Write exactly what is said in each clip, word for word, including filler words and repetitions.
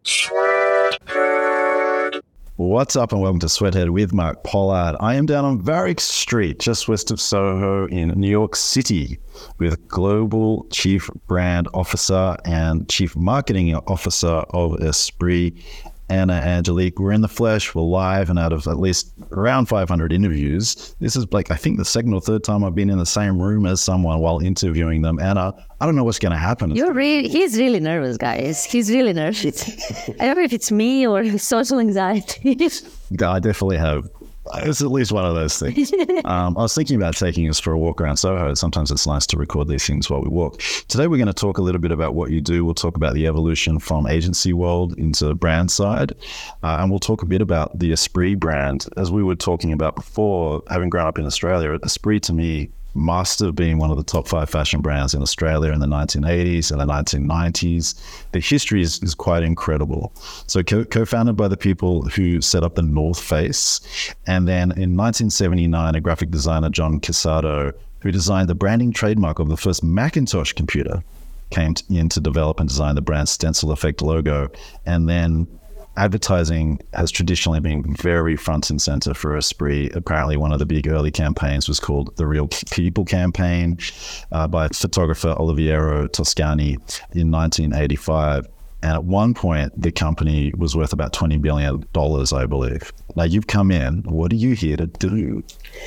What's up and welcome to Sweathead with Mark Pollard. I am down on Varick Street, just west of Soho in New York City, with Global Chief Brand Officer and Chief Marketing Officer of Esprit, Anna Angelique. We're in the flesh, we're live, and out of at least around five hundred interviews, this is like, I think the second or third time I've been in the same room as someone while interviewing them. Anna, I don't know what's going to happen. You're really, he's really nervous, guys. He's really nervous. I don't know if it's me or social anxiety. I definitely have. It's at least one of those things. Um, I was thinking about taking us for a walk around Soho. Sometimes it's nice to record these things while we walk. Today, we're going to talk a little bit about what you do. We'll talk about the evolution from agency world into brand side. Uh, and we'll talk a bit about the Esprit brand. As we were talking about before, having grown up in Australia, Esprit to me must have been one of the top five fashion brands in Australia in the nineteen eighties and the nineteen nineties. The history is, is quite incredible. So co- co-founded by the people who set up the North Face. And then in nineteen seventy-nine, a graphic designer, John Casado, who designed the branding trademark of the first Macintosh computer, came in to develop and design the brand's stencil effect logo. And then advertising has traditionally been very front and center for Esprit. Apparently, one of the big early campaigns was called the Real People campaign uh, by photographer Oliviero Toscani in nineteen eighty-five. And at one point, the company was worth about twenty billion dollars, I believe. Now, you've come in. What are you here to do?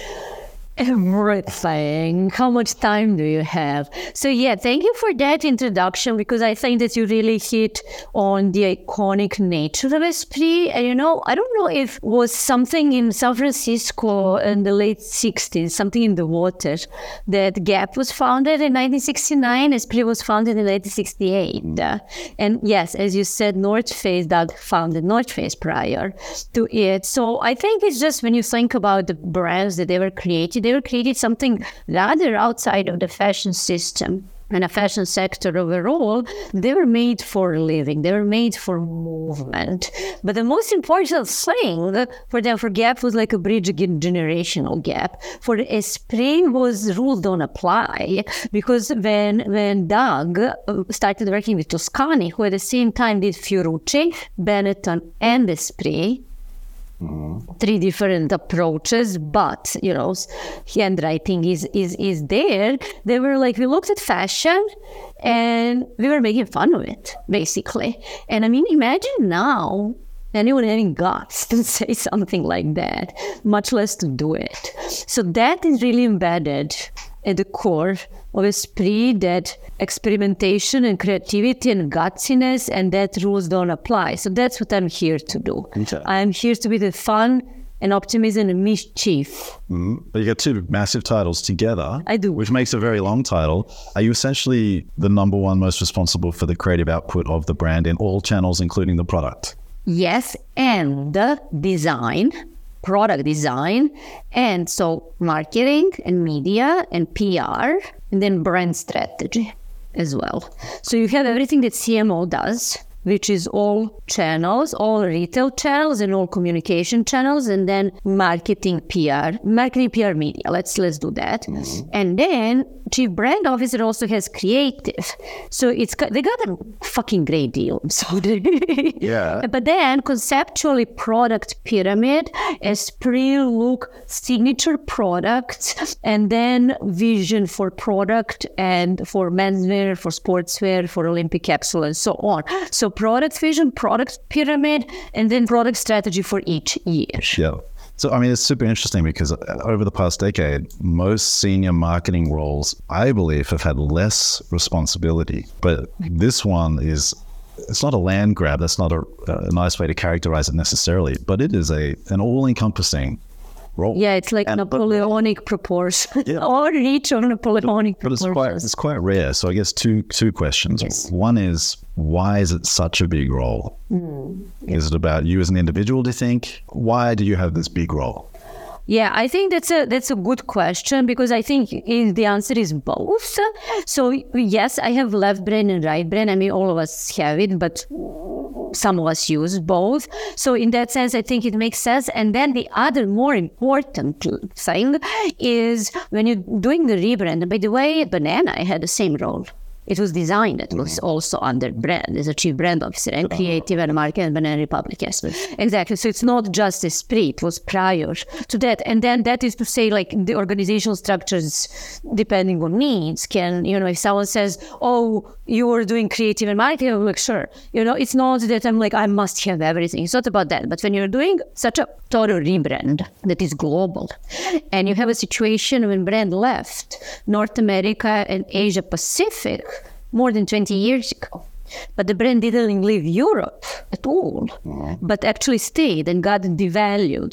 Everything. How much time do you have? So yeah, thank you for that introduction, because I think that you really hit on the iconic nature of Esprit. And you know, I don't know if it was something in San Francisco in the late sixties, something in the water, that Gap was founded in nineteen sixty-nine. Esprit was founded in nineteen sixty-eight. Uh, and yes, as you said, North Face, Doug founded North Face prior to it. So I think it's just when you think about the brands that they were created, they were created something rather outside of the fashion system and a fashion sector overall. They were made for living. They were made for movement. But the most important thing for them, for Gap, was like a bridge generational gap. For Esprit was rules don't apply, because when when Doug started working with Toscani, who at the same time did Fiorucci, Benetton, and Esprit, Mm-hmm. three different approaches, but you know, handwriting is is is there. They were like, we looked at fashion and we were making fun of it, basically. And I mean, imagine now anyone having guts to say something like that, much less to do it. So that is really embedded at the core of Esprit, that experimentation and creativity and gutsiness, and that rules don't apply. So that's what I'm here to do. Okay. I'm here to be the fun and optimism and mischief. Mm-hmm. But you got two massive titles together. I do. Which makes a very long title. Are you essentially the number one most responsible for the creative output of the brand in all channels, including the product? Yes, and the design, product design, and so marketing and media and P R, and then brand strategy as well. So you have everything that C M O does, which is all channels, all retail channels and all communication channels, and then marketing P R, marketing P R media. Let's let's do that. Mm-hmm. And then Chief Brand Officer also has creative. So it's they got a fucking great deal. So yeah. But then conceptually, product pyramid, Esprit look, signature products, and then vision for product and for menswear, for sportswear, for Olympic capsule, and so on. So product vision, product pyramid, and then product strategy for each year. Yeah. So, I mean, it's super interesting because over the past decade, most senior marketing roles, I believe, have had less responsibility. But this one is, it's not a land grab. That's not a, a nice way to characterize it necessarily, but it is a an all-encompassing role. Yeah, it's like and, Napoleonic but, proportion, yeah. or reach on Napoleonic but proportions. But it's quite, it's quite rare. So I guess two two questions. Yes. One is, why is it such a big role? Mm, yeah. Is it about you as an individual, do you think? Why do you have this big role? Yeah, I think that's a that's a good question, because I think the answer is both. So yes, I have left brain and right brain. I mean, all of us have it, but some of us use both. So in that sense, I think it makes sense. And then the other more important thing is when you're doing the rebrand. By the way, Banana, I had the same role. It was designed. It was also under brand as a chief brand officer and creative and marketing and Banana Republic. Yes, exactly. So it's not just Esprit. It was prior to that. And then that is to say, like, the organizational structures, depending on needs, can, you know, if someone says, oh, you are doing creative and marketing, I'm like, sure. You know, it's not that I'm like, I must have everything. It's not about that. But when you're doing such a total rebrand that is global, and you have a situation when brand left North America and Asia Pacific more than twenty years ago, but the brand didn't leave Europe at all, mm-hmm. but actually stayed and got devalued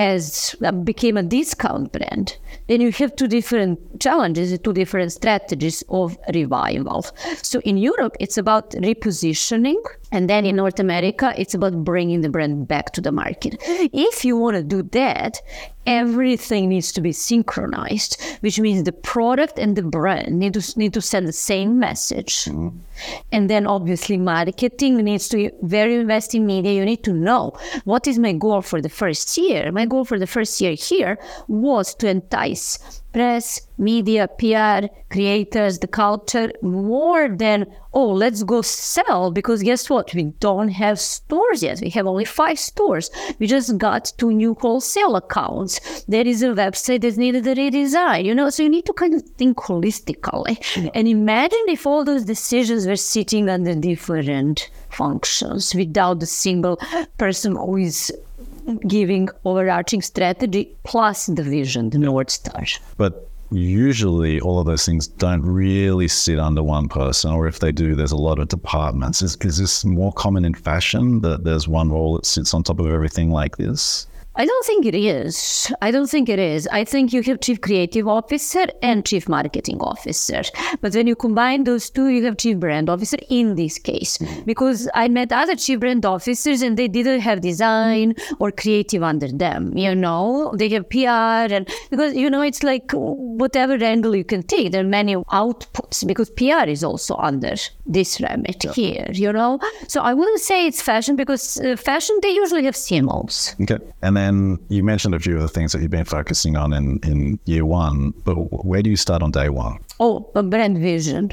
as uh, became a discount brand, then you have two different challenges, two different strategies of revival. So in Europe, it's about repositioning, and then in North America, it's about bringing the brand back to the market. If you want to do that, everything needs to be synchronized, which means the product and the brand need to need to send the same message. Mm-hmm. And then obviously marketing needs to very invest in media. You need to know, what is my goal for the first year? My goal for the first year here was to entice press, media, P R, creators, the culture, more than, oh, let's go sell, because guess what? We don't have stores yet. We have only five stores. We just got two new wholesale accounts. There is a website that needed a redesign, you know? So you need to kind of think holistically. Yeah. And imagine if all those decisions were sitting under different functions without the single person who is giving overarching strategy plus the vision, the North Star. But usually all of those things don't really sit under one person, or if they do, there's a lot of departments. Is, is this more common in fashion, that there's one role that sits on top of everything like this? I don't think it is. I don't think it is. I think you have chief creative officer and chief marketing officer. But when you combine those two, you have chief brand officer in this case. Because I met other chief brand officers and they didn't have design or creative under them. You know, they have P R, and because, you know, it's like whatever angle you can take, there are many outputs, because P R is also under this remit yeah. here, you know. So I wouldn't say it's fashion, because uh, fashion, they usually have C M Os. Okay. And then And you mentioned a few of the things that you've been focusing on in, in year one, but where do you start on day one? Oh, a brand vision.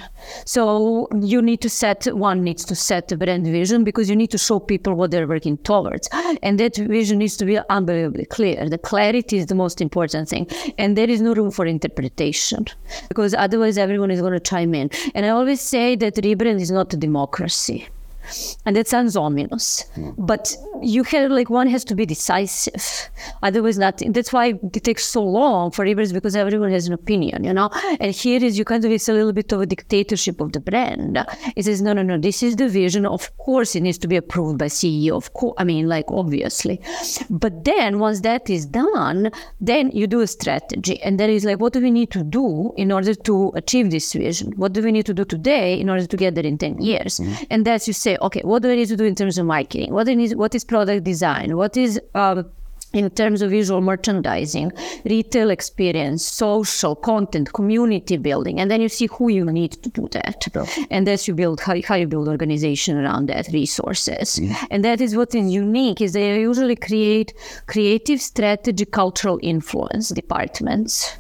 So you need to set, one needs to set a brand vision, because you need to show people what they're working towards. And that vision needs to be unbelievably clear. The clarity is the most important thing. And there is no room for interpretation, because otherwise everyone is going to chime in. And I always say that rebrand is not a democracy. And that sounds ominous, mm. but you have, like, one has to be decisive. Otherwise, nothing. That's why it takes so long for rebrands, because everyone has an opinion, you know. And here is you kind of, it's a little bit of a dictatorship of the brand. It says, no, no, no, this is the vision. Of course, it needs to be approved by C E O. Of course, I mean, like, obviously. But then once that is done, then you do a strategy, and there is like, what do we need to do in order to achieve this vision? What do we need to do today in order to get there in ten years? Mm-hmm. And that's, you say, okay, what do I need to do in terms of marketing? What, do I need, what is product design? What is um, in terms of visual merchandising, retail experience, social content, community building? And then you see who you need to do that. Yeah. And that's you build how, how you build organization around that, resources. Mm-hmm. And that is what is unique, is they usually create creative strategy, cultural influence departments.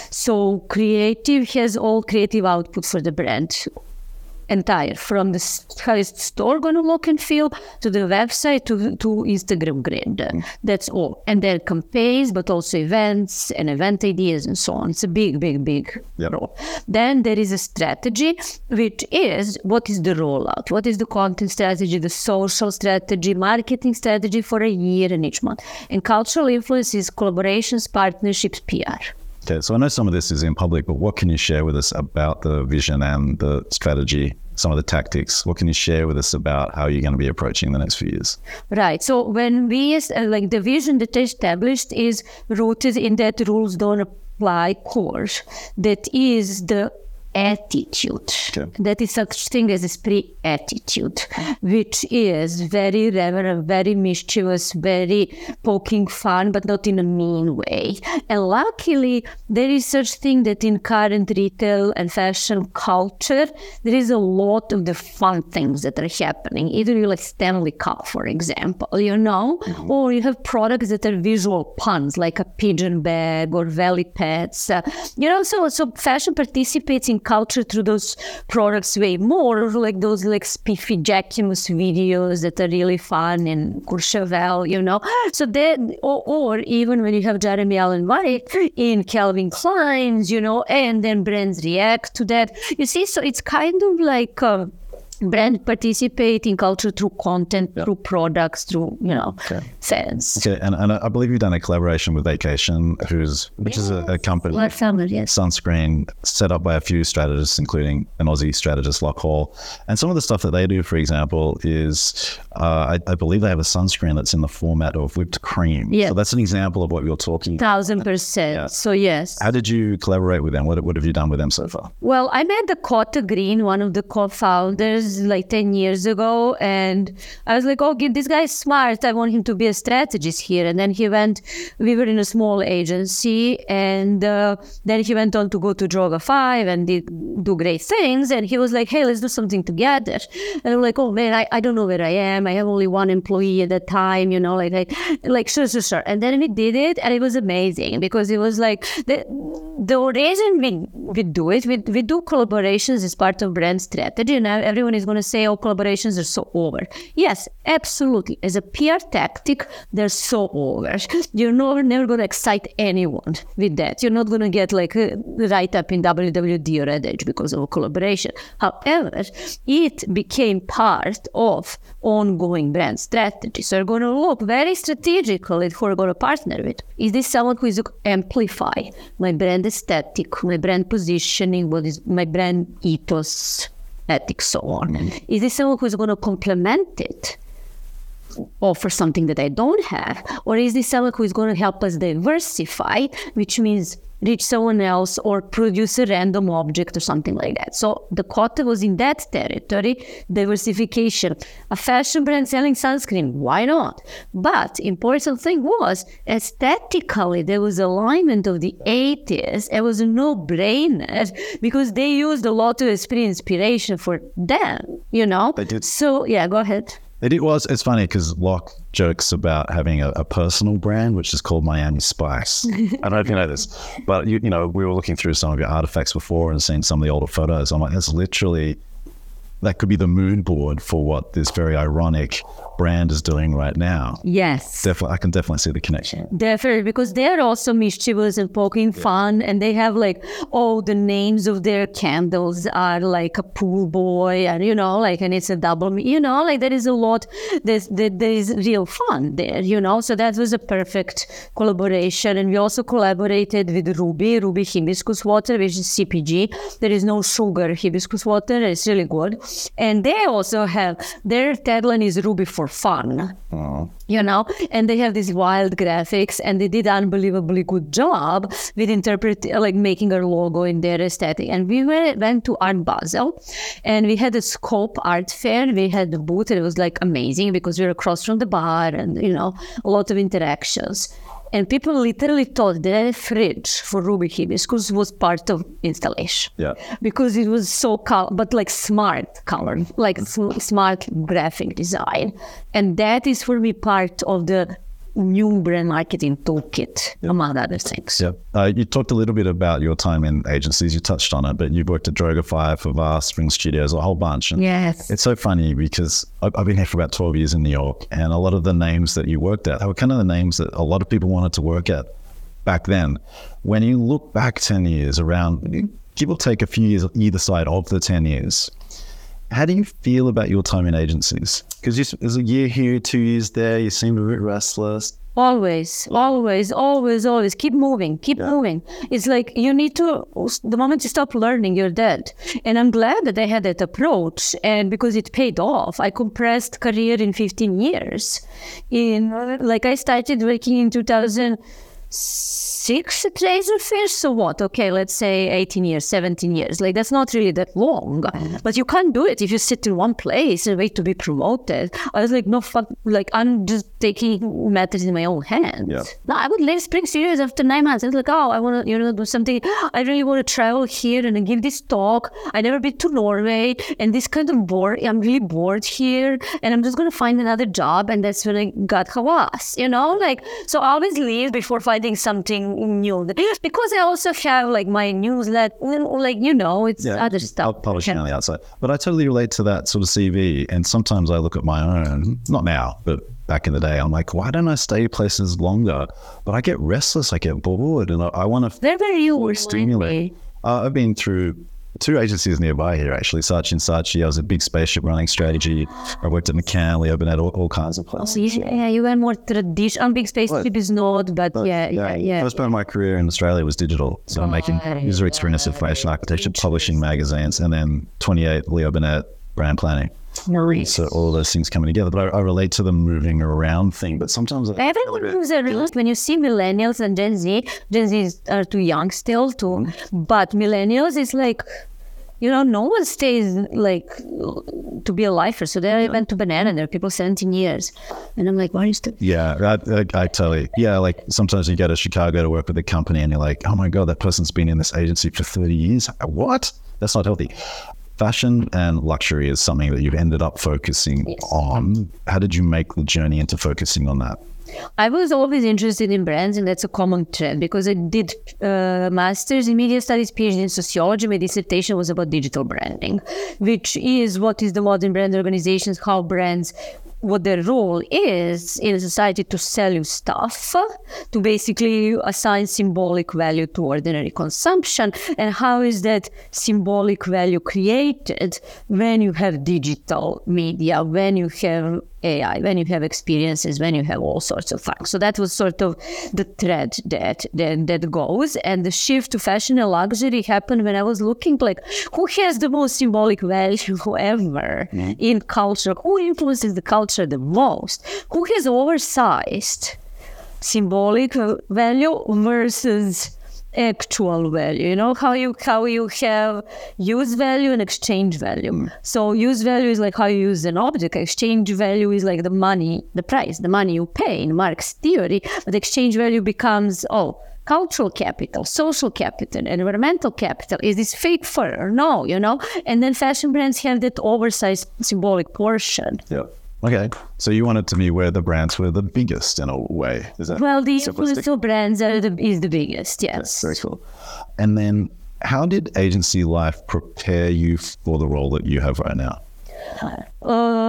So creative has all creative output for the brand. Entire, from the how is the store going to look and feel, to the website, to, to Instagram grid. Mm. That's all. And then campaigns, but also events and event ideas and so on. It's a big, big, big yep. role. Then there is a strategy, which is, what is the rollout? What is the content strategy, the social strategy, marketing strategy for a year and each month? And cultural influence is collaborations, partnerships, P R. Okay, so I know some of this is in public, but what can you share with us about the vision and the strategy, some of the tactics? What can you share with us about how you're going to be approaching the next few years? Right. So when we, uh, like the vision that I established is rooted in that rules don't apply core. That is the attitude. Okay. That is such thing as Esprit attitude, which is very reverent, very mischievous, very poking fun, but not in a mean way. And luckily, there is such thing that in current retail and fashion culture, there is a lot of the fun things that are happening. Either you like Stanley Cup, for example, you know, mm-hmm. or you have products that are visual puns, like a pigeon bag or valley pets. Uh, you know, so so fashion participates in culture through those products way more, like those like spiffy Jacquemus videos that are really fun and Courchevel, you know. So then, or, or even when you have Jeremy Allen White in Calvin Klein's, you know, and then brands react to that. You see, so it's kind of like um, brand participate in culture through content, yep. through products, through, you know, okay. fans. Okay, and, and I believe you've done a collaboration with Vacation, who's which yes. is a, a company, Lord Summer, yes. sunscreen, set up by a few strategists, including an Aussie strategist, Locke Hall. And some of the stuff that they do, for example, is uh, I, I believe they have a sunscreen that's in the format of whipped cream. Yeah. So that's an example of what you're talking about. Thousand percent. Yeah. So yes. How did you collaborate with them? What, what have you done with them so far? Well, I met the Cotta Green, one of the co-founders, like ten years ago, and I was like, oh, this guy is smart, I want him to be a strategist here. And then he went, we were in a small agency, and uh, then he went on to go to Droga five and did, do great things, and he was like, hey, let's do something together. And I'm like, oh man, I, I don't know where I am, I have only one employee at that time, you know, like, like, like sure, sure, sure. And then we did it, and it was amazing, because it was like, the, the reason we, we do it, we, we do collaborations as part of brand strategy, and everyone is going to say, oh, collaborations are so over. Yes, absolutely. As a P R tactic, they're so over. You're never, never going to excite anyone with that. You're not going to get like a write-up in W W D or Red Edge because of a collaboration. However, it became part of ongoing brand strategy. So you're going to look very strategically at who you're going to partner with. Is this someone who is going to amplify my brand aesthetic, my brand positioning, what is my brand ethos, ethics, so on? Mm-hmm. Is this someone who's going to complement it, offer something that I don't have? Or is this someone who is going to help us diversify, which means reach someone else or produce a random object or something like that? So the Cotta was in that territory, diversification. A fashion brand selling sunscreen, why not? But important thing was, aesthetically, there was alignment of the eighties. It was a no-brainer because they used a lot of esprit inspiration for them, you know? They did. So, yeah, go ahead. It, it was. It's funny because Locke jokes about having a, a personal brand, which is called Miami Spice. I don't know if you know this, but you, you know, we were looking through some of your artifacts before and seeing some of the older photos. I'm like, that's literally, that could be the mood board for what this very ironic brand is doing right now. Yes. Definitely, I can definitely see the connection. Definitely, because they're also mischievous and poking yeah. fun, and they have like, oh, the names of their candles are like a pool boy, and you know, like, and it's a double, you know, like there is a lot, there's, there, there is real fun there, you know, so that was a perfect collaboration. And we also collaborated with Ruby, Ruby Hibiscus Water, which is C P G. There is no sugar hibiscus water, it's really good. And they also have, their tagline is Ruby for fun, oh. you know, and they have these wild graphics, and they did unbelievably good job with interpret like making a logo in their aesthetic. And we went, went to Art Basel, and we had a Scope art fair. We had the booth, and it was like amazing because we were across from the bar, and you know, a lot of interactions. And people literally thought that a fridge for Ruby Hibiscus was part of installation. Yeah. Because it was so color, but like smart color, like sm- smart graphic design. And that is for me part of the new brand marketing toolkit, yep. among other things. Yeah. Uh, you talked a little bit about your time in agencies. You touched on it, but you've worked at Droga five, for Vast, Spring Studios, a whole bunch. And yes. It's so funny because I've, I've been here for about twelve years in New York, and a lot of the names that you worked at, they were kind of the names that a lot of people wanted to work at back then. When you look back ten years around, give or take a few years either side of the ten years, how do you feel about your time in agencies? Because there's a year here, two years there, you seem a bit restless. Always, always, always, always. Keep moving, keep yeah. moving. It's like you need to, the moment you stop learning, you're dead. And I'm glad that I had that approach, and because it paid off. I compressed career in fifteen years. In like I started working in two thousand six at Razorfish, so what? Okay, let's say eighteen years, seventeen years. Like, that's not really that long. But you can't do it if you sit in one place and wait to be promoted. I was like, no, fuck, like, I'm just taking matters in my own hands. Yeah. No, I would leave Spring Studios after nine months. I was like, oh, I want to, you know, do something. I really want to travel here and give this talk. I never been to Norway, and this kind of bored. I'm really bored here, and I'm just going to find another job. And that's when I got Havas, you know? Like, so I always leave before finding adding something new. Because I also have like my newsletter, like, you know, it's yeah, other stuff. Publishing on the outside. But I totally relate to that sort of C V. And sometimes I look at my own, not now, but back in the day, I'm like, why don't I stay places longer? But I get restless, I get bored, and I, I want to Where were you? stimulate. Uh, I've been through two agencies nearby here, actually. Saatchi and Saatchi. I was at Big Spaceship running strategy. I worked at McCanley. I've been at all, all kinds of places. Oh, yeah, you went more traditional. Big Spaceship is not, but, but yeah, yeah, yeah. First part of my career in Australia was digital. So I'm making user experience information architecture, publishing magazines, and then twenty-eight, Leo Burnett, brand planning. Maurice. So all of those things coming together. But I, I relate to the moving around thing. But sometimes I everyone moves around. When you see millennials and Gen Z, Gen Z are too young still too. Mm-hmm. But millennials is like, you know, no one stays like to be a lifer. So they yeah. went to Banana. There are people seventeen years, and I'm like, why is that? Yeah, I, I, I tell you. Yeah, like sometimes you go to Chicago to work with a company, and you're like, oh my god, that person's been in this agency for thirty years. What? That's not healthy. Fashion and luxury is something that you've ended up focusing yes. on. How did you make the journey into focusing on that? I was always interested in brands, and that's a common trend because I did uh, master's in media studies, PhD in sociology. My dissertation was about digital branding, which is what is the modern brand organizations, how brands, what their role is in society to sell you stuff, to basically assign symbolic value to ordinary consumption, and how is that symbolic value created when you have digital media, when you have A I, when you have experiences, when you have all sorts of things. So that was sort of the thread that, that that goes. And the shift to fashion and luxury happened when I was looking like, who has the most symbolic value ever mm-hmm. in culture? Who influences the culture the most? Who has oversized symbolic value versus actual value? You know, how you how you have use value and exchange value. Mm. So use value is like how you use an object. Exchange value is like the money, the price, the money you pay in Marx theory. But exchange value becomes, oh, cultural capital, social capital, environmental capital. Is this fake fur or no, you know? And then fashion brands have that oversized symbolic portion. Yeah. Okay, so you want it to be where the brands were the biggest in a way. Is that well, the influential brands are the, is the biggest, yes. Very cool. And then how did agency life prepare you for the role that you have right now? Uh,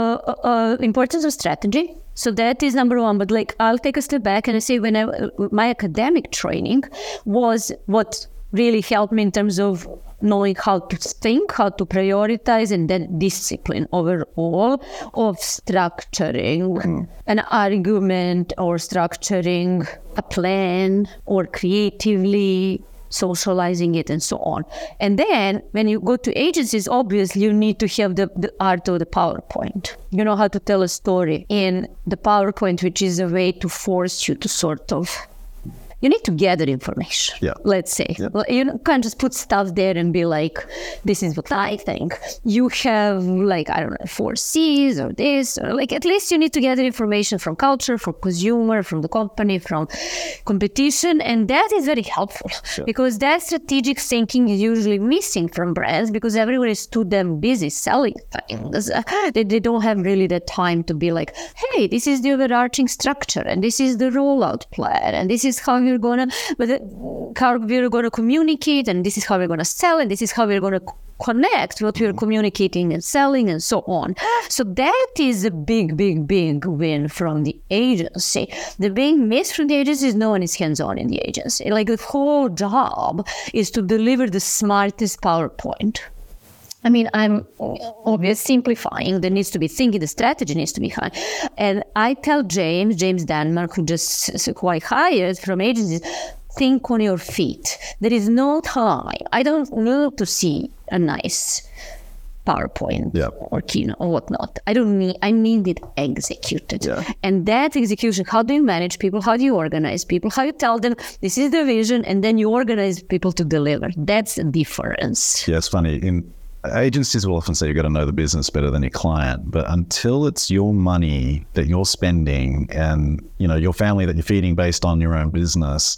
uh, importance of strategy. So that is number one. But like, I'll take a step back and I say when I, my academic training was what really helped me in terms of knowing how to think, how to prioritize, and then discipline overall of structuring mm. an argument or structuring a plan or creatively socializing it and so on. And then when you go to agencies, obviously you need to have the, the art of the PowerPoint. You know how to tell a story in the PowerPoint, which is a way to force you to sort of you need to gather information, yeah. let's say. Yeah. You can't just put stuff there and be like, this is what I think. You have like, I don't know, four C's or this, or like at least you need to gather information from culture, from consumer, from the company, from competition. And that is very helpful sure. because that strategic thinking is usually missing from brands because everyone is too damn busy selling things. They, they don't have really the time to be like, hey, this is the overarching structure and this is the rollout plan and this is how we're gonna, but how we're gonna communicate, and this is how we're gonna sell, and this is how we're gonna connect what we're communicating and selling, and so on. So that is a big, big, big win from the agency. The big miss from the agency is no one is hands-on in the agency. Like the whole job is to deliver the smartest PowerPoint. I mean, I'm obviously simplifying. There needs to be thinking. The strategy needs to be high. And I tell James, James Denmark, who just who I hired from agencies, think on your feet. There is no time. I don't need to see a nice PowerPoint yeah. or keynote or whatnot. I don't need, I need it executed. Yeah. And that execution, how do you manage people? How do you organize people? How you tell them this is the vision, and then you organize people to deliver. That's the difference. Yeah, it's funny. In agencies will often say you've got to know the business better than your client, but until it's your money that you're spending and, you know, your family that you're feeding based on your own business,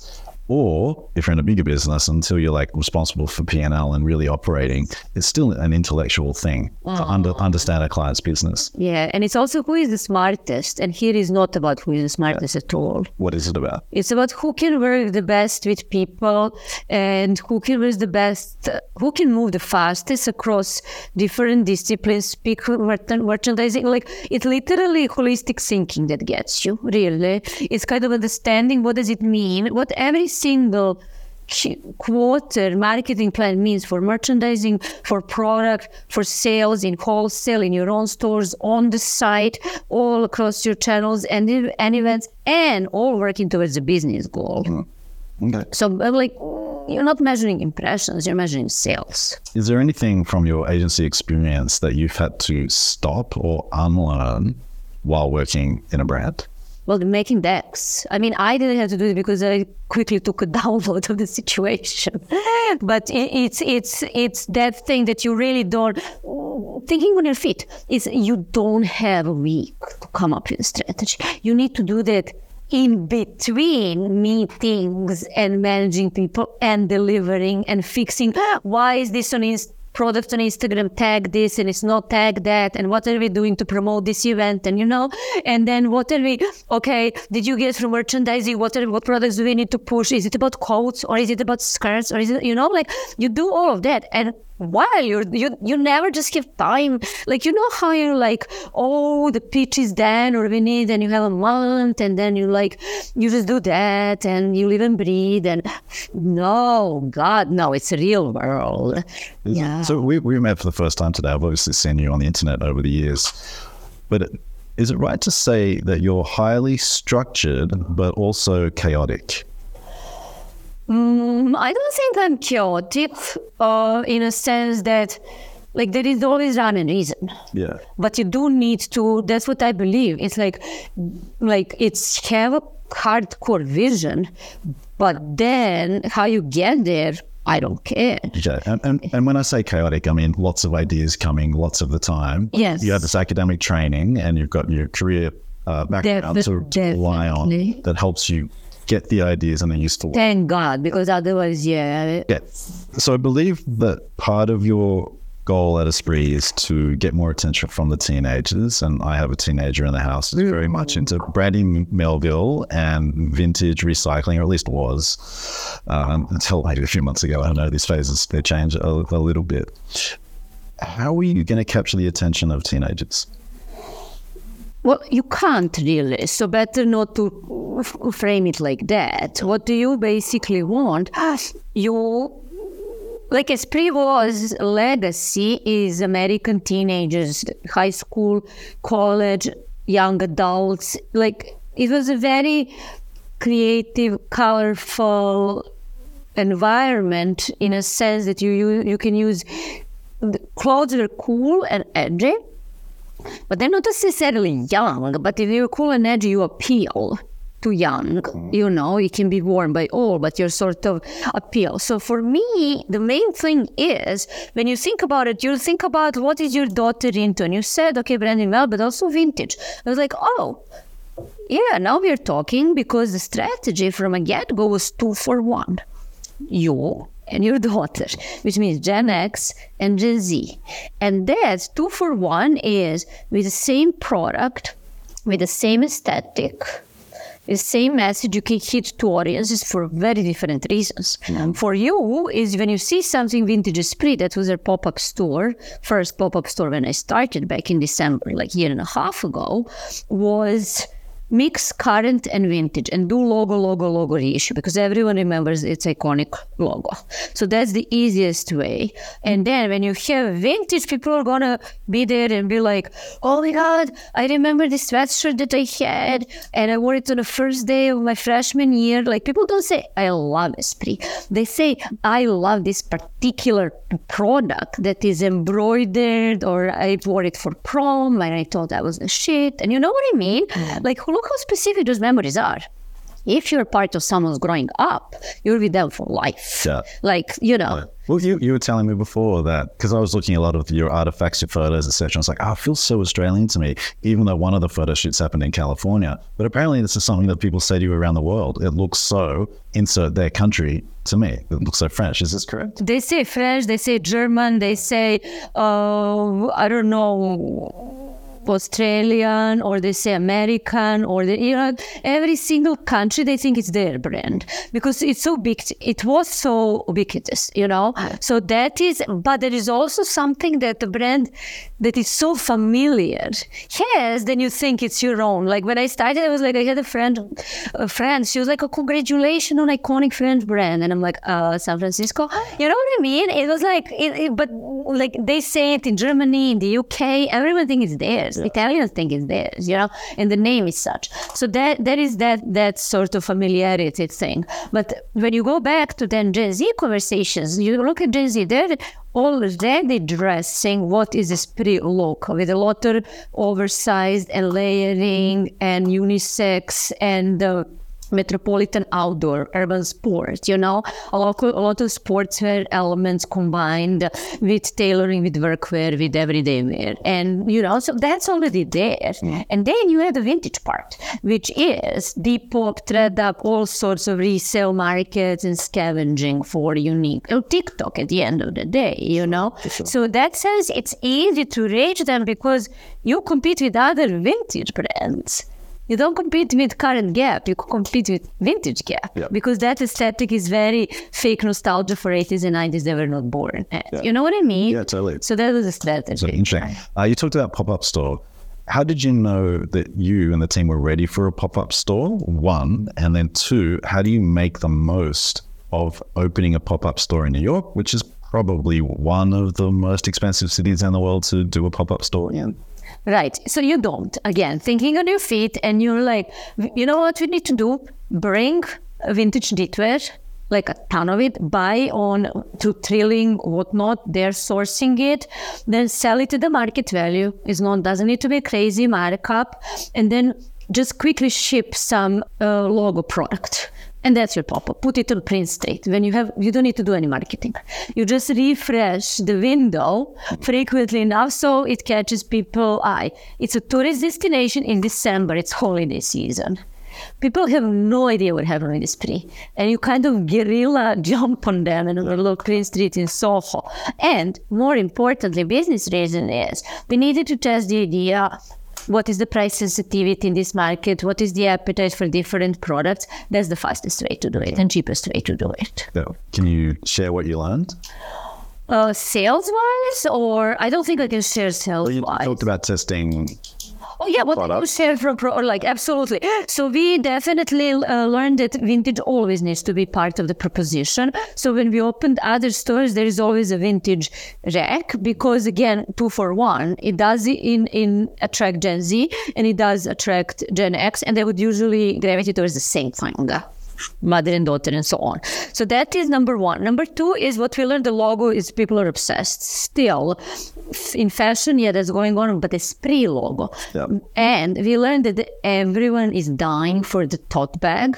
Or if you're in a bigger business, until you're like responsible for P and L and really operating, it's still an intellectual thing oh. to under, understand a client's business. Yeah, and it's also who is the smartest. And here is not about who is the smartest yeah. at all. What is it about? It's about who can work the best with people and who can work the best, who can move the fastest across different disciplines, speak merchandising. Like, it's literally holistic thinking that gets you, really. It's kind of understanding what does it mean, what every single quarter marketing plan means for merchandising, for product, for sales in wholesale, in your own stores, on the site, all across your channels and, and events, and all working towards a business goal. Mm. Okay. So I'm like, you're not measuring impressions, you're measuring sales. Is there anything from your agency experience that you've had to stop or unlearn while working in a brand? Well, making decks. I mean, I didn't have to do it because I quickly took a download of the situation. But it, it's it's it's that thing that you really don't, thinking on your feet, is you don't have a week to come up with a strategy. You need to do that in between meetings and managing people and delivering and fixing. Why is this on Instagram? Product on Instagram, tag this and it's not tag that, and what are we doing to promote this event, and you know, and then what are we, okay, did you get from merchandising, what are what products do we need to push? Is it about coats or is it about skirts, or is it, you know, like you do all of that, and while you're you you never just have time, like, you know how you're like, oh, the pitch is done or we need, and you have a month, and then you like you just do that and you live and breathe, and no, God, no, it's a real world. Yeah. So we we met for the first time today. I've obviously seen you on the internet over the years, but is it right to say that you're highly structured but also chaotic? Mm, I don't think I'm chaotic, uh, in a sense that, like, there is always rhyme and reason. Yeah. But you do need to. That's what I believe. It's like, like it's have a hardcore vision, but then how you get there, I don't care. Okay. And, and and when I say chaotic, I mean lots of ideas coming, lots of the time. Yes. You have this academic training, and you've got your career uh, background Def- to definitely. rely on that helps you get the ideas and the useful. Thank God, because otherwise, yeah. Yeah. So I believe that part of your goal at Esprit is to get more attention from the teenagers, and I have a teenager in the house who's very much into branding Melville and vintage recycling, or at least was, um, until maybe a few months ago. I don't know, these phases, they change a, a little bit. How are you going to capture the attention of teenagers? Well, you can't really, so better not to f- frame it like that. What do you basically want? You, like Esprit was, legacy is American teenagers, high school, college, young adults. Like, it was a very creative, colorful environment in a sense that you you, you can use, the clothes are cool and edgy. But they're not necessarily young, but if you're cool and edgy, you appeal to young. You know, it can be worn by all, but you're sort of appeal. So for me, the main thing is, when you think about it, you think about what is your daughter into. And you said, okay, branding well, but also vintage. I was like, oh, yeah, now we're talking, because the strategy from a get-go was two for one. You and your daughter, which means Gen X and Gen Z. And that two for one is with the same product, with the same aesthetic, with the same message. You can hit two audiences for very different reasons. Mm-hmm. For you is when you see something vintage Esprit, that was our pop-up store, first pop-up store when I started back in December, like a year and a half ago, was mix current and vintage, and do logo, logo, logo reissue, because everyone remembers its iconic logo. So that's the easiest way. And then when you have vintage, people are going to be there and be like, oh my God, I remember this sweatshirt that I had, and I wore it on the first day of my freshman year. Like, people don't say, I love Esprit. They say, I love this particular product that is embroidered, or I wore it for prom and I thought that was the shit. And you know what I mean? Mm. Like, look how specific those memories are. if you're part of someone's growing up, you're with them for life. Yeah. Like, you know. Well, you, you were telling me before that, because I was looking at a lot of your artifacts, your photos, et cetera. I was like, oh, it feels so Australian to me, even though one of the photo shoots happened in California. But apparently this is something that people say to you around the world. It looks so, insert their country, to me. It looks so French. Is this correct? They say French, they say German, they say, uh, I don't know, Australian, or they say American, or the, you know, every single country, they think it's their brand because it's so big. It was so ubiquitous, you know. So that is, but there is also something that the brand that is so familiar has, then you think it's your own. Like when I started, I was like, I had a friend, a friend, she was like, oh, congratulations on iconic French brand. And I'm like, uh, San Francisco. You know what I mean? It was like, it, it, but like they say it in Germany, in the U K, everyone thinks it's theirs. Yeah. Italians think it's theirs, you know, and the name is such. So that that is that that sort of familiarity thing. But when you go back to then Gen Z conversations, you look at Gen Z, they're already dressing what is esprit local with a lot of oversized and layering and unisex and uh, metropolitan outdoor urban sport, you know, a lot, a lot of sportswear elements combined with tailoring, with workwear, with everyday wear. And, you know, so that's already there. Mm. And then you have the vintage part, which is Depop, ThredUp, all sorts of resale markets and scavenging for unique, oh, TikTok at the end of the day, you know. Sure. So in that sense, it's easy to reach them because you compete with other vintage brands. You don't compete with current Gap, you compete with vintage Gap. Yep. Because that aesthetic is very fake nostalgia for eighties and nineties they were not born at. Yep. You know what I mean? Yeah, totally. So that was a strategy. So interesting. Uh, you talked about pop-up store. How did you know that you and the team were ready for a pop-up store, one? And then two, how do you make the most of opening a pop-up store in New York, which is probably one of the most expensive cities in the world to do a pop-up store in? Right. So you don't, again, thinking on your feet and you're like, you know what we need to do? Bring vintage knitwear, like a ton of it, buy on to Trilling, whatnot, they're sourcing it, then sell it to the market value. It's not, doesn't need to be crazy markup, and then just quickly ship some uh, logo product. And that's your pop-up. Put it on print state. When you have, you don't need to do any marketing. You just refresh the window frequently enough so it catches people's eye. It's a tourist destination in December. It's holiday season. People have no idea what happened in Esprit. And you kind of guerrilla jump on them and on the little Queen Street in Soho. And more importantly, business reason is we needed to test the idea. What is the price sensitivity in this market? What is the appetite for different products? That's the fastest way to do it and cheapest way to do it. So, can you share what you learned? Uh, sales-wise, or I don't think I can share sales-wise. Well, you talked about testing. Oh yeah, what you share from pro, or like absolutely. So we definitely uh, learned that vintage always needs to be part of the proposition. So when we opened other stores, there is always a vintage rack because again, two for one. It does in in attract Gen Z and it does attract Gen X, and they would usually gravitate towards the same thing. Mother and daughter and so on. So that is number one. Number two is what we learned, the logo is people are obsessed. Still, in fashion, yeah, that's going on, but Esprit logo. Yep. And we learned that everyone is dying for the tote bag.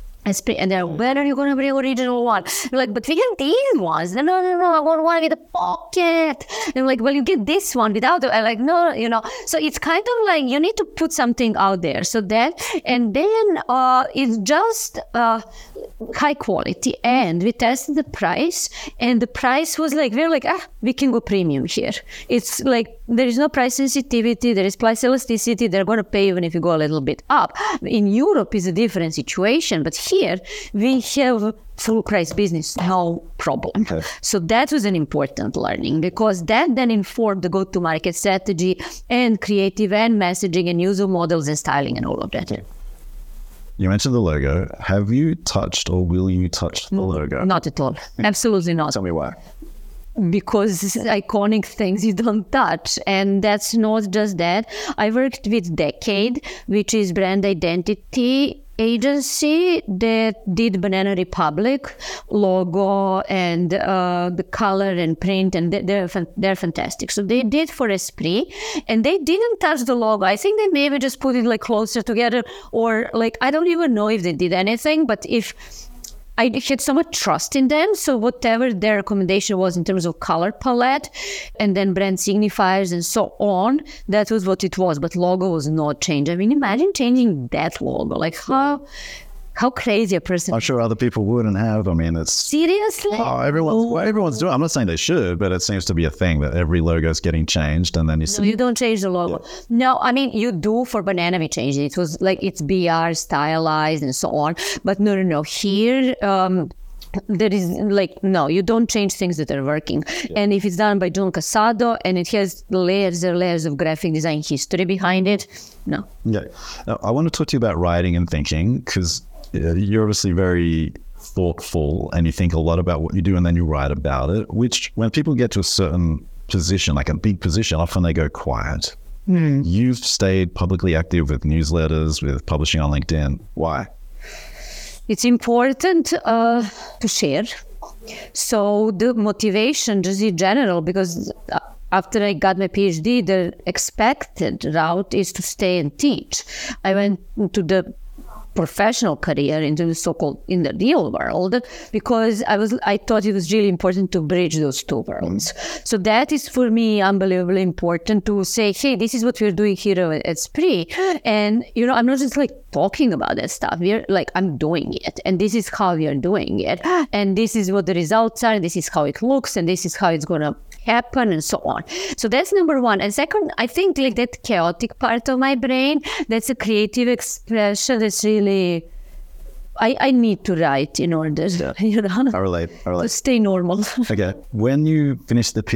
And they're, when are you going to bring original one? We're like, but we have these ones. No, no, no, I want one with a pocket. And I'm like, well, you get this one without it. I'm like, no, you know. So it's kind of like you need to put something out there. So that, and then uh, it's just uh, high quality. And we tested the price, and the price was like, we're like, ah, we can go premium here. It's like, there is no price sensitivity, there is price elasticity, they're going to pay even if you go a little bit up. In Europe, it's a different situation, but here we have full price business, no problem. Okay. So that was an important learning because that then informed the go-to-market strategy and creative and messaging and user models and styling and all of that. Okay. You mentioned the logo. Have you touched or will you touch the logo? Not at all. Absolutely not. Tell me why. Because iconic things you don't touch. And that's not just that. I worked with Decade, which is brand identity agency that did Banana Republic logo and uh, the color and print, and they're they're fantastic. So they did for Esprit, and they didn't touch the logo. I think they maybe just put it like closer together, or like I don't even know if they did anything. But if I had so much trust in them, so whatever their recommendation was in terms of color palette and then brand signifiers and so on, that was what it was. But logo was not changed. I mean, imagine changing that logo. Like how how crazy a person. I'm sure other people wouldn't have. I mean, it's seriously. Oh, everyone's well, everyone's doing. I'm not saying they should, but it seems to be a thing that every logo is getting changed, and then you. No, you don't change the logo. Yeah. No, I mean you do for Banana. We changed it. It was like it's B R stylized and so on. But no, no, no. Here. Um, There is like, no, you don't change things that are working. Yeah. And if it's done by John Casado and it has layers and layers of graphic design history behind it, no. Yeah. Now, I want to talk to you about writing and thinking, because you're obviously very thoughtful and you think a lot about what you do and then you write about it, which when people get to a certain position, like a big position, often they go quiet. Mm. You've stayed publicly active with newsletters, with publishing on LinkedIn. Why? It's important uh, to share. So the motivation just in general, because after I got my PhD, the expected route is to stay and teach. I went to the professional career into the so-called in the real world because I was I thought it was really important to bridge those two worlds. So that is for me unbelievably important to say, hey, this is what we're doing here at Esprit, and you know I'm not just like talking about that stuff. We're like I'm doing it, and this is how we are doing it, and this is what the results are, and this is how it looks, and this is how it's gonna happen, and so on. So that's number one. And second, I think like that chaotic part of my brain, that's a creative expression that's really I, I need to write in order, yeah. you know, I relate, I relate. to stay normal. Okay. When you finished the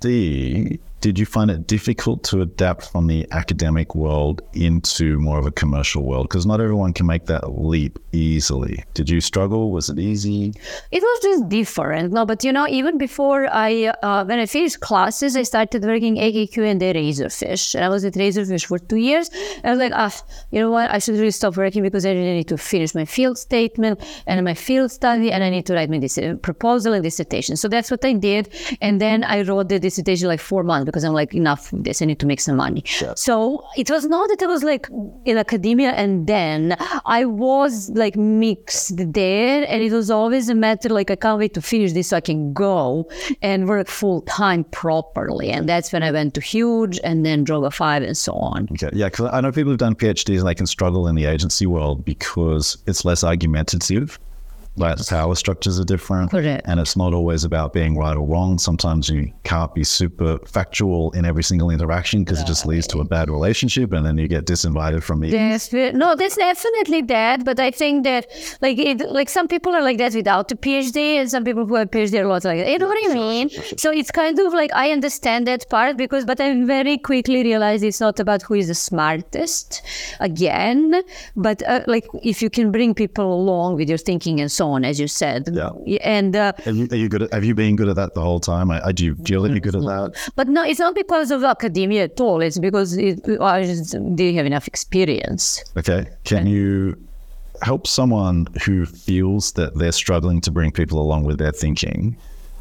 PhD, did you find it difficult to adapt from the academic world into more of a commercial world? Because not everyone can make that leap easily. Did you struggle? Was it easy? It was just different. No, but you know, even before I, uh, when I finished classes, I started working A K Q and at Razorfish. And I was at Razorfish for two years. And I was like, ah, you know what? I should really stop working because I really need to finish my field statement and my field study, and I need to write my dis- proposal and dissertation. So that's what I did. And then I wrote the dissertation like four months because I'm like, enough of this, I need to make some money. Sure. So it was not that I was like in academia and then I was like mixed there, and it was always a matter like I can't wait to finish this so I can go and work full time properly. And that's when I went to Huge and then Droga five and so on. Okay. Yeah, because I know people who've done PhDs and they can struggle in the agency world because it's less argumentative. Like the power structures are different. Correct. And it's not always about being right or wrong. Sometimes you can't be super factual in every single interaction because right. it just leads to a bad relationship, and then you get disinvited from meetings. Yes, no, that's definitely that. But I think that like it, like some people are like that without a PhD, and some people who have PhD are a lot like that. You know what I mean? So it's kind of like I understand that part because, but I very quickly realized it's not about who is the smartest again, but uh, like if you can bring people along with your thinking and so on, as you said. Yeah. And uh, are you, are you good at, have you been good at that the whole time? I, I do you feel that you're good at that? But no, it's not because of academia at all. It's because it, I just didn't have enough experience. Okay. Can you help someone who feels that they're struggling to bring people along with their thinking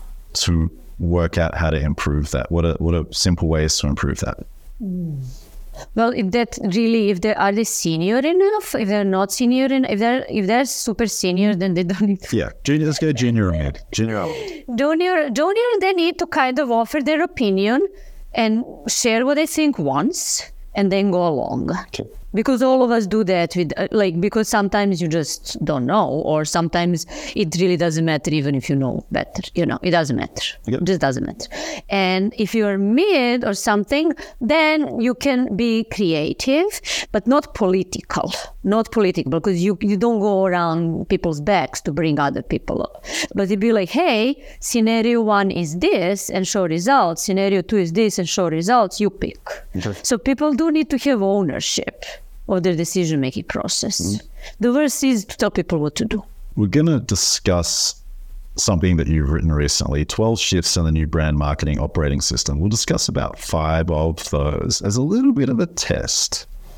to work out how to improve that? What are, what are simple ways to improve that? Mm. Well, if that really, if they are they senior enough, if they're not senior enough, if they're if they're super senior, then they don't need to. Yeah, junior. Let's go junior mid. Junior. Junior, junior, they need to kind of offer their opinion and share what they think once, and then go along. Okay. Because all of us do that with uh, like because sometimes you just don't know, or sometimes it really doesn't matter even if you know better. You know, it doesn't matter. Yep. It just doesn't matter. And if you're mid or something, then you can be creative, but not political. Not political, because you, you don't go around people's backs to bring other people up. But it'd be like, hey, scenario one is this and show results. Scenario two is this and show results. You pick. Okay. So people do need to have ownership of their decision-making process. Mm-hmm. The worst is to tell people what to do. We're going to discuss something that you've written recently, twelve shifts in the new brand marketing operating system. We'll discuss about five of those as a little bit of a test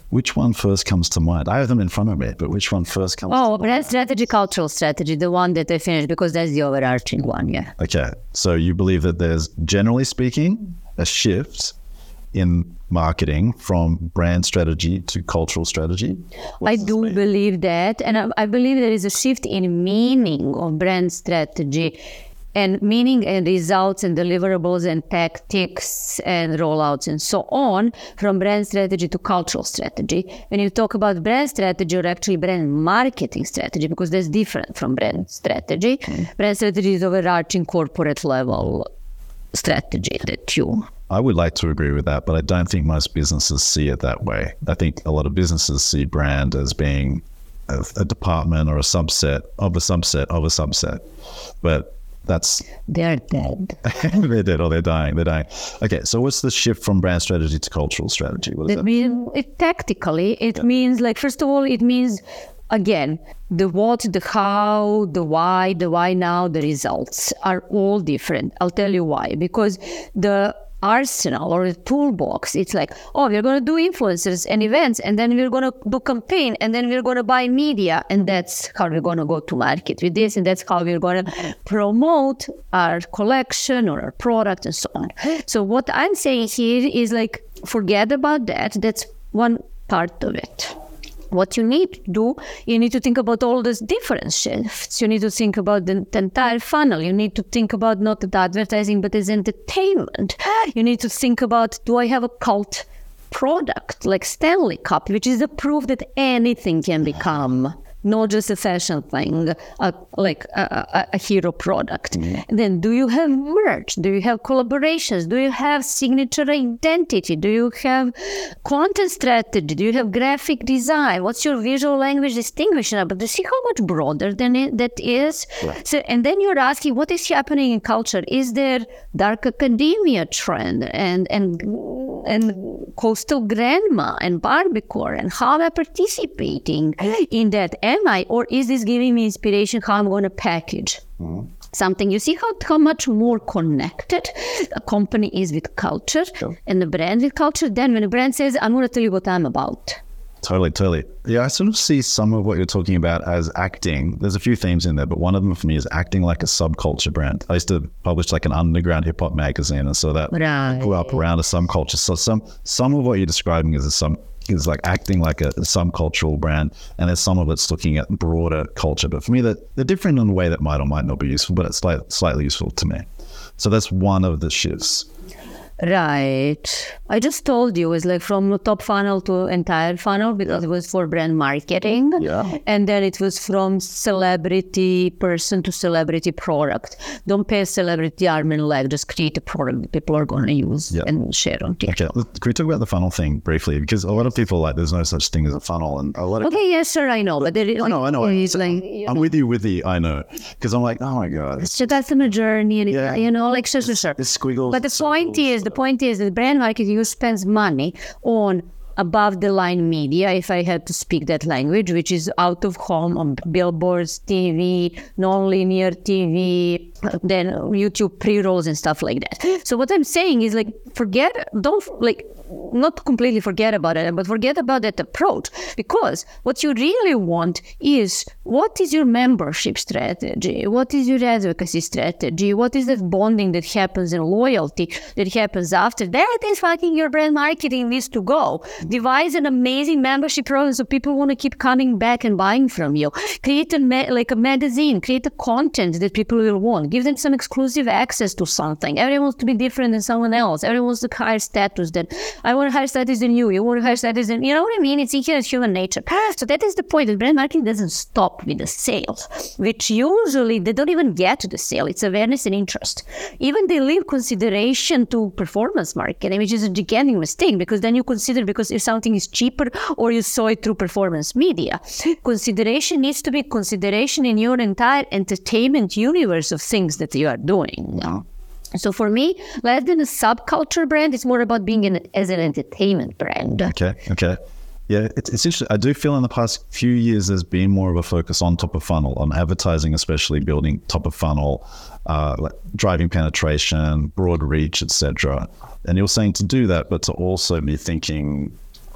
Which one first comes to mind? I have them in front of me, but which one first comes oh, to mind? brand strategy, cultural strategy, the one that I finished, because that's the overarching one, yeah. Okay. So you believe that there's, generally speaking, a shift in marketing from brand strategy to cultural strategy? What's I do mean? believe that. And I, I believe there is a shift in meaning of brand strategy. And meaning and results and deliverables and tactics and rollouts and so on, from brand strategy to cultural strategy. When you talk about brand strategy, or actually brand marketing strategy, because that's different from brand strategy. Mm. Brand strategy is overarching corporate level strategy that you... I would like to agree with that, but I don't think most businesses see it that way. I think a lot of businesses see brand as being a, a department or a subset of a subset of a subset. But that's they're dead. They're dead, or they're dying. They're dying. Okay, so what's the shift from brand strategy to cultural strategy? What does that, that mean? It, tactically, it yeah. means like first of all, it means again the what, the how, the why, the why now, the results are all different. I'll tell you why. Because the arsenal or the toolbox, it's like, oh, we're going to do influencers and events, and then we're going to do campaign, and then we're going to buy media, and that's how we're going to go to market with this, and that's how we're going to promote our collection or our product and so on. So what I'm saying here is like, forget about that. That's one part of it. What you need to do, you need to think about all these different shifts. You need to think about the, the entire funnel. You need to think about not the advertising, but as entertainment. You need to think about, do I have a cult product like Stanley Cup, which is a proof that anything can become, not just a fashion thing, a, like a, a, a hero product. Mm-hmm. And then do you have merch? Do you have collaborations? Do you have signature identity? Do you have content strategy? Do you have graphic design? What's your visual language distinguishing? But do you see how much broader than it, that is? Yeah. So, and then you're asking, what is happening in culture? Is there dark academia trend and and and coastal grandma and Barbiecore, and how am I participating in that? Am I, or is this giving me inspiration how I'm going to package mm-hmm. something? You see how, how much more connected a company is with culture sure. and the brand with culture than when a brand says, I'm going to tell you what I'm about. Totally, totally. Yeah, I sort of see some of what you're talking about as acting. There's a few themes in there, but one of them for me is acting like a subculture brand. I used to publish like an underground hip hop magazine, and so that right. grew up around a subculture. So some some of what you're describing is a some is like acting like a, a subcultural brand, and there's some of it's looking at broader culture. But for me, that they're different in a way that might or might not be useful, but it's slight, slightly useful to me. So that's one of the shifts. Right. I just told you, it's like from top funnel to entire funnel, because yeah. it was for brand marketing. Yeah. And then it was from celebrity person to celebrity product. Don't pay a celebrity arm and leg, just create a product that people are going to use yeah. and share on TikTok. Okay. Can we talk about the funnel thing briefly? Because a lot of people like, there's no such thing as a funnel. And a lot of Okay, yes, sir, I know. But there is, I know, I know. Like, I'm know. with you with the, I know. Because I'm like, oh my God. It's a customer journey, and yeah. it, you know, like, sure, sure, sure. It's squiggles. But the point is, The point is that brand marketing spends money on above the line media, if I had to speak that language, which is out of home, on billboards, T V, non-linear T V, then YouTube pre-rolls and stuff like that. So what I'm saying is like, forget, don't like, not completely forget about it, but forget about that approach, because what you really want is, what is your membership strategy? What is your advocacy strategy? What is that bonding that happens and loyalty that happens after? That is fucking your brand marketing needs to go. Devise an amazing membership program so people want to keep coming back and buying from you. Create a ma- like a magazine, create a content that people will want. Give them some exclusive access to something. Everyone wants to be different than someone else. Everyone wants to higher status than, I want higher status than you. You want higher status than, you know what I mean? It's inherent human nature. So that is the point. That brand marketing doesn't stop with the sales, which usually they don't even get to the sale. It's awareness and interest. Even they leave consideration to performance marketing, which is a gigantic mistake, because then you consider, because if something is cheaper or you saw it through performance media, consideration needs to be consideration in your entire entertainment universe of things that you are doing. Yeah. So for me, less than a subculture brand, it's more about being an, as an entertainment brand. Okay, okay. Yeah, it's, it's interesting. I do feel in the past few years there's been more of a focus on top of funnel, on advertising, especially building top of funnel, uh, like driving penetration, broad reach, et cetera. And you're saying to do that, but to also be thinking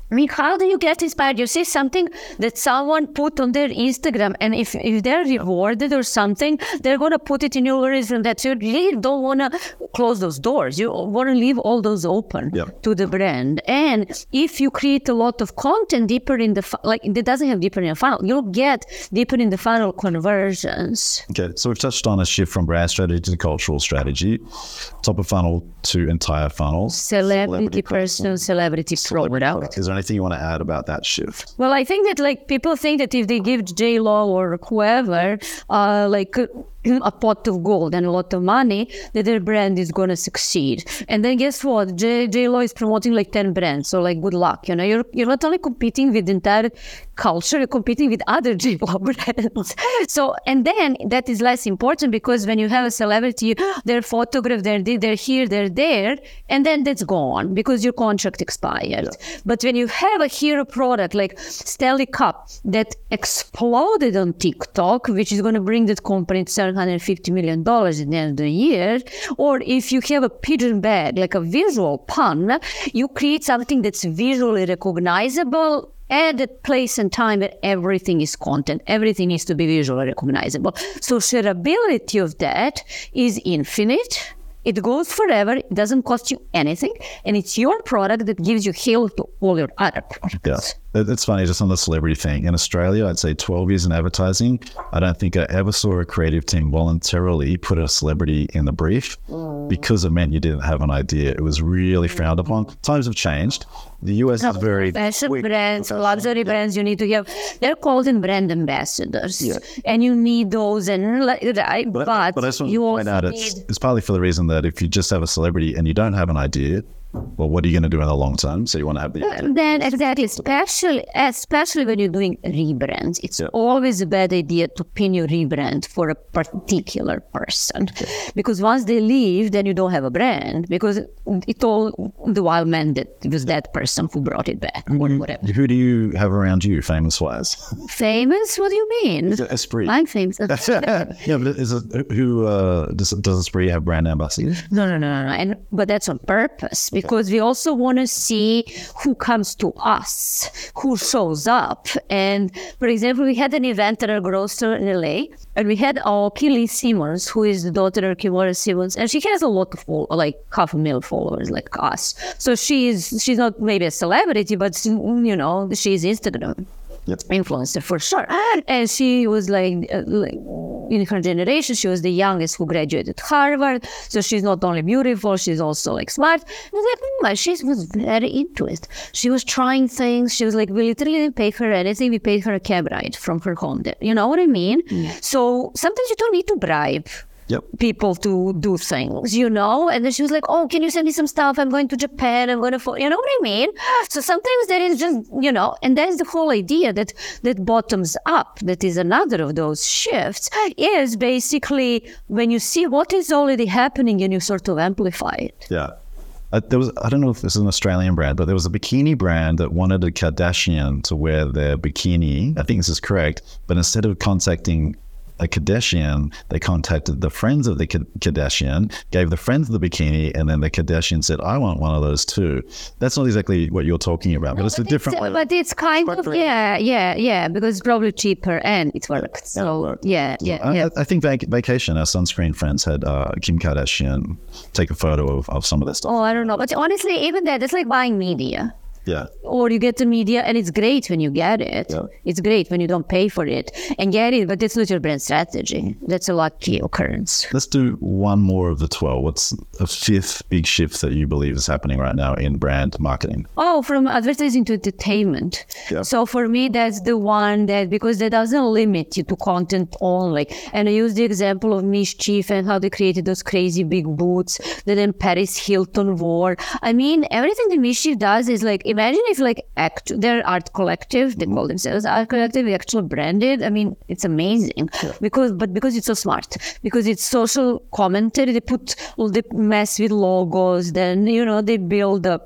I mean, how do you get inspired? You see something that someone put on their Instagram, and if, if they're rewarded or something, they're going to put it in your algorithm that you really don't want to close those doors. You want to leave all those open Yep. to the brand. And if you create a lot of content deeper in the, fu- like it doesn't have deeper in the funnel, you'll get deeper in the funnel conversions. Okay, so we've touched on a shift from brand strategy to cultural strategy, top of funnel to entire funnels. Celebrity, personal, celebrity product. Is there anything you want to add about that shift? Well, I think that like people think that if they give J Lo or whoever uh, like a pot of gold and a lot of money, that their brand is going to succeed. And then guess what? J J Lo is promoting like ten brands, so like good luck. You know, you're you're not only competing with the entire culture, you're competing with other J Lo brands. So and then that is less important because when you have a celebrity, they're photographed, they're they're here, they're there, and then that's gone because your contract expired. Yeah. But when you have a hero product like Stanley Cup that exploded on TikTok, which is going to bring that company to seven hundred fifty million dollars at the end of the year, or if you have a pigeon bag, like a visual pun, you create something that's visually recognizable at the place and time that everything is content. Everything needs to be visually recognizable. So shareability of that is infinite. It goes forever. It doesn't cost you anything. And it's your product that gives you halo to all your other products. Yeah. It's funny, just on the celebrity thing. In Australia, I'd say twelve years in advertising. I don't think I ever saw a creative team voluntarily put a celebrity in the brief mm. because it meant you didn't have an idea. It was really frowned upon. Times have changed. The U S no, is very... Fashion brands, luxury yeah. brands, you need to have... They're called in brand ambassadors. Yeah. And you need those. And right, But, but, but I just want you to point out, need... it's, it's partly for the reason that if you just have a celebrity and you don't have an idea, well, what are you going to do in the long term? So you want to have the idea. Then exactly, especially especially when you're doing rebrands, it's yeah. always a bad idea to pin your rebrand for a particular person, okay. because once they leave, then you don't have a brand because it all the while meant that it was that person who brought it back or whatever. Who do you have around you, famous wise? Famous? What do you mean? Esprit. I'm famous. yeah, but is it who uh, does does Esprit have brand ambassadors? No, no, no, no, no. And but that's on purpose. Because we also want to see who comes to us, who shows up. And for example, we had an event at our grocer in L A, and we had our Kelly Simmons, who is the daughter of Kimora Simmons, and she has a lot of like half a million followers, like us. So she is she's not maybe a celebrity, but you know she's Instagram. Yep. Influencer for sure. And she was like, uh, like in her generation, she was the youngest who graduated Harvard. So she's not only beautiful, she's also like smart. And I was like, mm, she was very into it. She was trying things. She was like, we literally didn't pay for anything. We paid her a cab ride from her home there. You know what I mean? Yeah. So sometimes you don't need to bribe. Yep. people to do things, you know? And then she was like, oh, can you send me some stuff? I'm going to Japan. I'm going to, you know what I mean? So sometimes there is just, you know, and that's the whole idea that, that bottoms up, that is another of those shifts, is basically when you see what is already happening and you sort of amplify it. Yeah. Uh, there was, I don't know if this is an Australian brand, but there was a bikini brand that wanted a Kardashian to wear their bikini. I think this is correct. But instead of contacting a Kardashian, they contacted the friends of the Kardashian, gave the friends the bikini, and then the Kardashian said, I want one of those too. That's not exactly what you're talking about, but no, it's but a different it's, way. But it's kind of, yeah, yeah, yeah, because it's probably cheaper and it worked. So, yeah, yeah, I, yeah. I think vac- Vacation, our sunscreen friends, had uh, Kim Kardashian take a photo of, of some of their stuff. Oh, I don't know. But honestly, even that, it's like buying media. Yeah. Or you get the media, and it's great when you get it. Yeah. It's great when you don't pay for it and get it, but that's not your brand strategy. That's a lucky occurrence. Let's do one more of the twelve. What's a fifth big shift that you believe is happening right now in brand marketing? Oh, from advertising to entertainment. Yeah. So for me, that's the one that, because that doesn't limit you to content only. And I use the example of Mischief and how they created those crazy big boots that then Paris Hilton wore. I mean, everything that Mischief does is like, imagine if like act, their art collective, they call themselves art collective, they actually branded. I mean, it's amazing. Yeah. Because, but because it's so smart, because it's social commentary, they put all the mess with logos, then, you know, they build a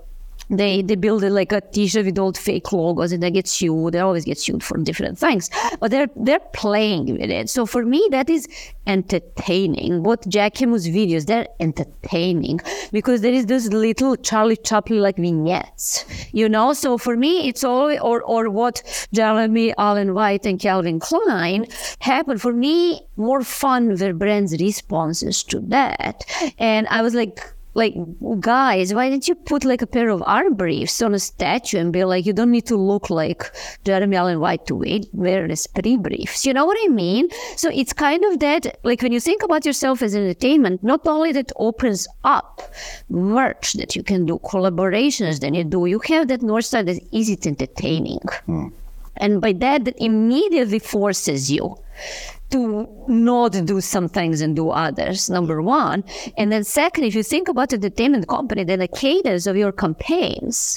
They they build like a t-shirt with old fake logos and they get sued. They always get sued for different things. But they're they're playing with it. So for me, that is entertaining. What Jacquemus videos, they're entertaining because there is this little Charlie Chaplin like vignettes, you know. So for me, it's all or or what Jeremy Allen White and Calvin Klein happened. For me, more fun were brands' responses to that. And I was like, like, guys, why didn't you put like a pair of arm briefs on a statue and be like, you don't need to look like Jeremy Allen White to wear Esprit briefs. You know what I mean? So it's kind of that, like when you think about yourself as entertainment, not only that opens up merch that you can do, collaborations that you do, you have that North Star that is it entertaining. Hmm. And by that, that immediately forces you to not do some things and do others, number one. And then second, if you think about the entertainment company, then the cadence of your campaigns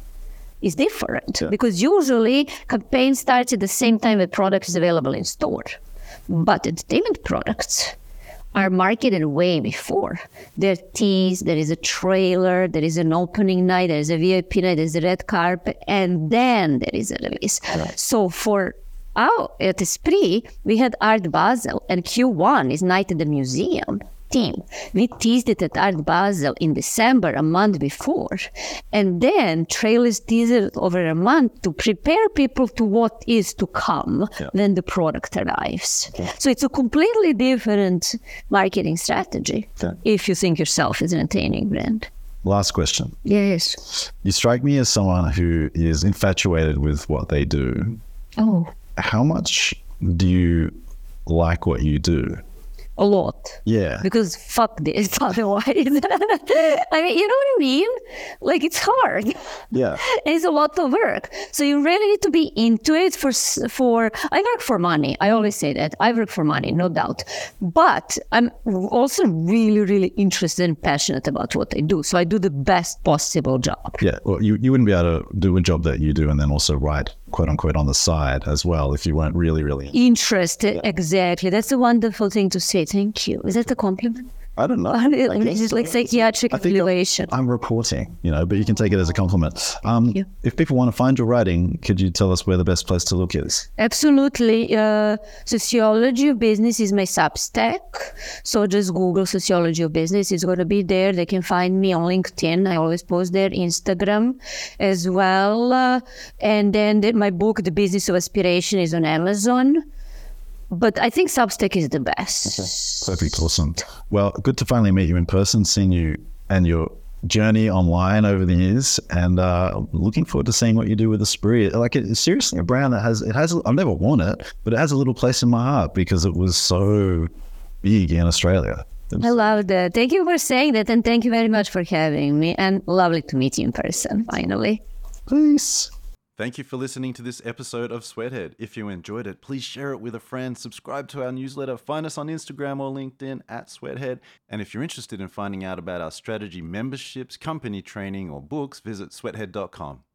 is different. Yeah. Because usually campaign starts at the same time the product is available in store. But entertainment products are marketed way before. They're teased, there is a trailer, there is an opening night, there is a V I P night, there's a red carpet, and then there is a release. Right. So for Oh, at Esprit, we had Art Basel, and Q one is Night at the Museum team. We teased it at Art Basel in December, a month before. And then trailers teased it over a month to prepare people to what is to come yeah. when the product arrives. Okay. So it's a completely different marketing strategy okay. if you think yourself as an entertaining brand. Last question. Yes. You strike me as someone who is infatuated with what they do. Oh. How much do you like what you do? A lot. Yeah. Because fuck this otherwise. I mean, you know what I mean? Like, it's hard. Yeah. It's a lot of work. So you really need to be into it for, for, I work for money. I always say that. I work for money, no doubt. But I'm also really, really interested and passionate about what I do. So I do the best possible job. Yeah. Well, you, you wouldn't be able to do a job that you do and then also write, quote unquote, on the side as well if you weren't really, really interested. Yeah. Exactly. That's a wonderful thing to say. Thank you. Is that a compliment? I don't know. It's just like psychiatric evaluation. I'm reporting, you know, but you can take it as a compliment. Um, if people want to find your writing, could you tell us where the best place to look is? Absolutely. Uh, Sociology of Business is my Substack. So just Google Sociology of Business. It's going to be there. They can find me on LinkedIn. I always post there. Instagram as well. Uh, and then the, my book, The Business of Aspiration, is on Amazon. But I think Substack is the best. Okay. Perfect. Awesome. Well, good to finally meet you in person, seeing you and your journey online over the years, and uh, looking forward to seeing what you do with Esprit. Like, it's seriously a brand that has, it has, I've never worn it, but it has a little place in my heart because it was so big in Australia. I love that. Thank you for saying that, and thank you very much for having me, and lovely to meet you in person, finally. Peace. Thank you for listening to this episode of Sweathead. If you enjoyed it, please share it with a friend, subscribe to our newsletter, find us on Instagram or LinkedIn at Sweathead. And if you're interested in finding out about our strategy memberships, company training, or books, visit sweathead dot com.